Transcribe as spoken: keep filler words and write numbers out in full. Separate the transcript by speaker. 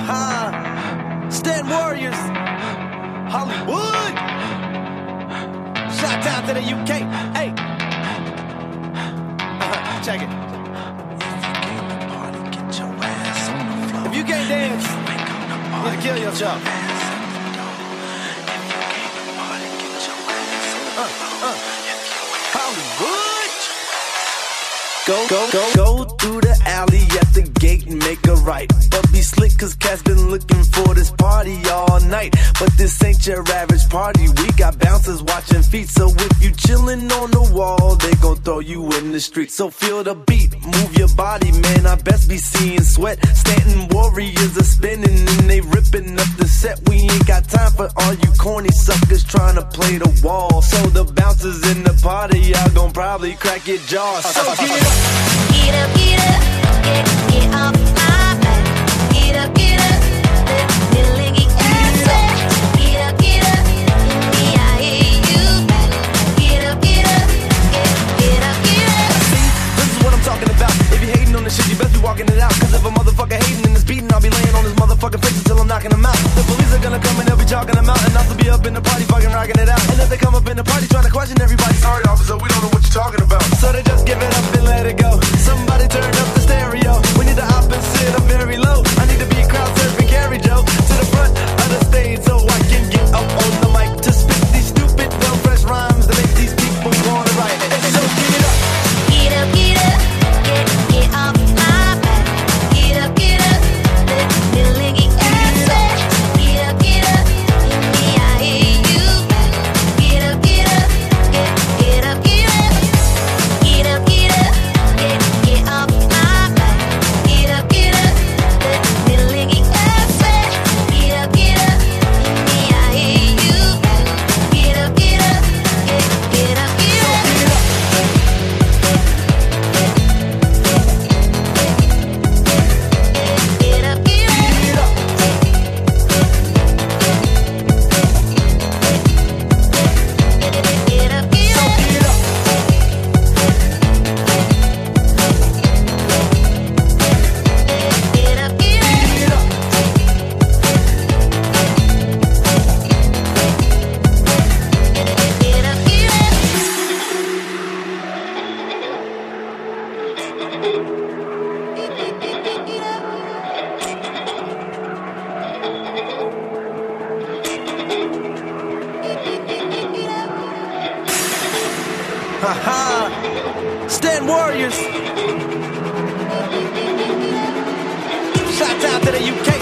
Speaker 1: Haha. Stand Warriors. Hollywood. Shout out to the U K. Hey. Uh-huh. Check it. If you can't dance, you need to kill yourself. Uh, uh. Hollywood. Go, go, go, go through the alley at the gate and make a right. But be slick cause cats been looking for this party all night. But this ain't your average party, we got bouncers watching feet. So if you chillin' on the wall, they gon' throw you in the street. So feel the beat, move your body, man, I best be seeing sweat. Stanton Warriors are spinning and they ripping up the set. We ain't got time for all you corny suckers trying to play the wall. So the bouncers in the party, y'all gon' probably crack your jaw. So get up.
Speaker 2: Get up, get up, get, get off my back. Get up, get up, let me lick your ass back. Get up, get up, me, I hear you back. Get up, get up, get, get up, get up.
Speaker 1: See, this is what I'm talking about. If you hating on this shit, you best be walking it out. Cause if a motherfucker hating in this beating, I'll be laying on his motherfucking face until I'm knocking him out. The police are gonna come and they'll be jogging him out. And I'll still be up in the party fucking rocking it out. And if they come up in the party trying to question everybody, sorry officer, we don't know what you're talking about. So they just give it up and let it go. Somebody turn up the stereo. We need the opposite, I'm very low. I need to be crowd surfing, carry Joe to the front of the stage so I can get up on the mic to spit these stupid, dumb, fresh rhymes that make these people wanna write. And so get it up.
Speaker 2: Get up, get up, get, get off my back. Get up, get up, let me lick your ass back. Get up, get up, me, I hear you back. Get up, get up, get, get up, get up. Get up, get up, get, get off my back. Get up, get up, let me lick your ass back. Get up, get up, me, I hear you back. Get up, get up, get, get up, get up. Get up, get up. Get up, get up. Get up, get up. Get up, get up.
Speaker 1: Haha. Stand Warriors. Shout out to the U K.